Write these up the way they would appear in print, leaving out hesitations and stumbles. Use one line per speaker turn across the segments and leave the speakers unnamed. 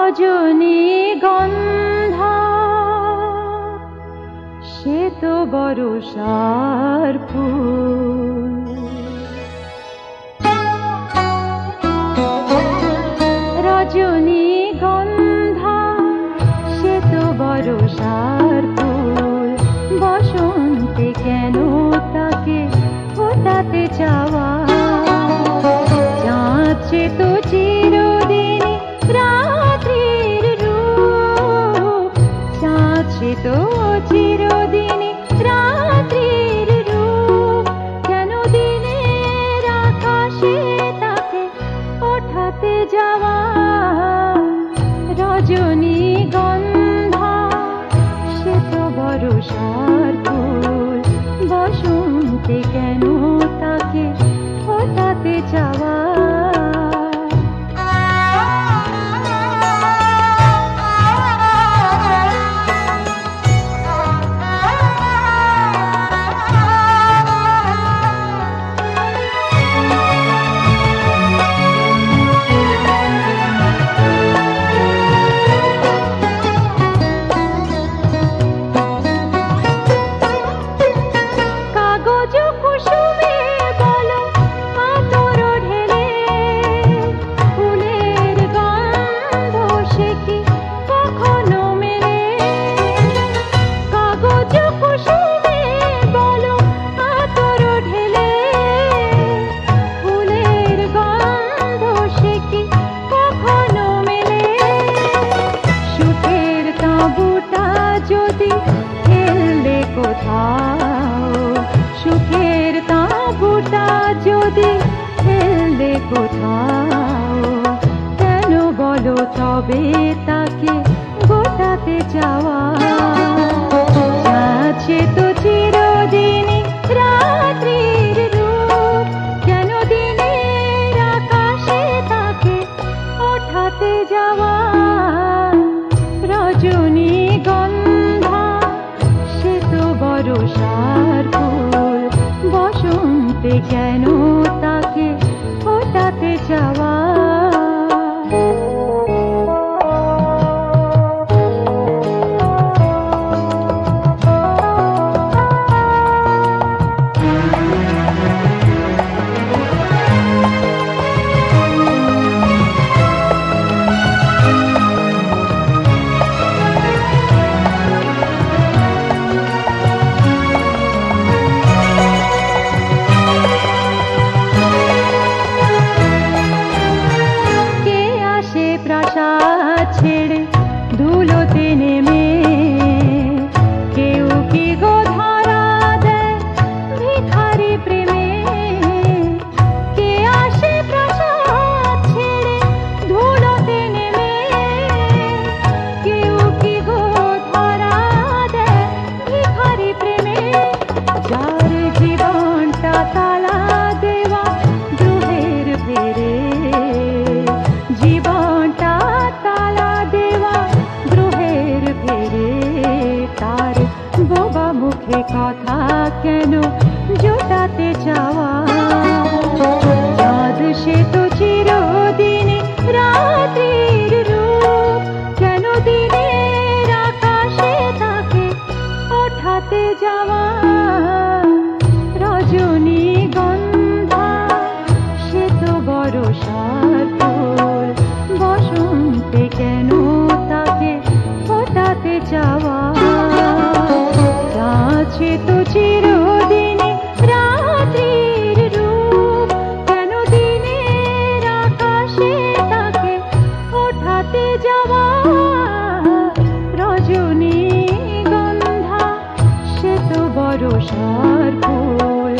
রজনীগন্ধা সে তো বরষার ফুল। রজনীগন্ধা সে তো বরষার ফুল। বসন্তে কেন তাকে ফোটাতে চাওয়া? চাঁদ সে তো চিরদিনই রাত্রির রূপ। চাঁদ সে তো চিরদিনই রাত্রির রূপ। কেন দিনের আকাশে তাকে ওঠাতে যাওয়া? রজনীগন্ধা সে তো বরষার ফুল। বসন্তে কেন তাকে ফোটাতে চাওয়া? সুখের তাঁবুটা যদি ফেললে কোথাও, কেন বলো তবে তাকে গোটাতে চাওয়া? আছে তো চিরদিনই রাত্রির রূপ। কেন দিনের আকাশে তাকে ওঠাতে যাওয়া? রজনীগন্ধা সে তো বরষার ফুল। বসন্তে কেন তাকে ফোটাতে চাওয়া? প্রাসাদ ছেড়ে ধুলোতে নেমে কেউ কি গো ধরা দেয় ভিখারি প্রেমে? কে আসে প্রাসাদ ছেড়ে ধুলোতে নেমে? কেউ কি গো ধরা দেয় ভিখারি প্রেমে? যার জীবনটা তালা দেওয়া দ্রোহের ফেরে, জীবনটা তালা দেওয়া দ্রোহের ফেরে, তার বোবা মুখে কথা কেন জোটাতে চাওয়া? চাঁদ সে তো চিরদিনই রাত্রির রূপ। কেন দিনের আকাশে তাকে ওঠাতে যাওয়া? রজনীগন্ধা সে তো বরষার ফুল। বসন্তে কেন তাকে ফোটাতে চাওয়া? আছে তো চিরদিনই রাত্রির রূপ। কেন দিনের আকাশে তাকে ওঠাতে যাওয়া? রজনীগন্ধা সে তো বরষার ফুল।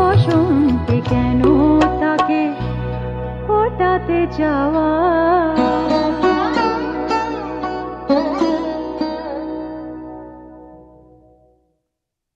বসন্তে কেন তাকে ফোটাতে চাওয়া?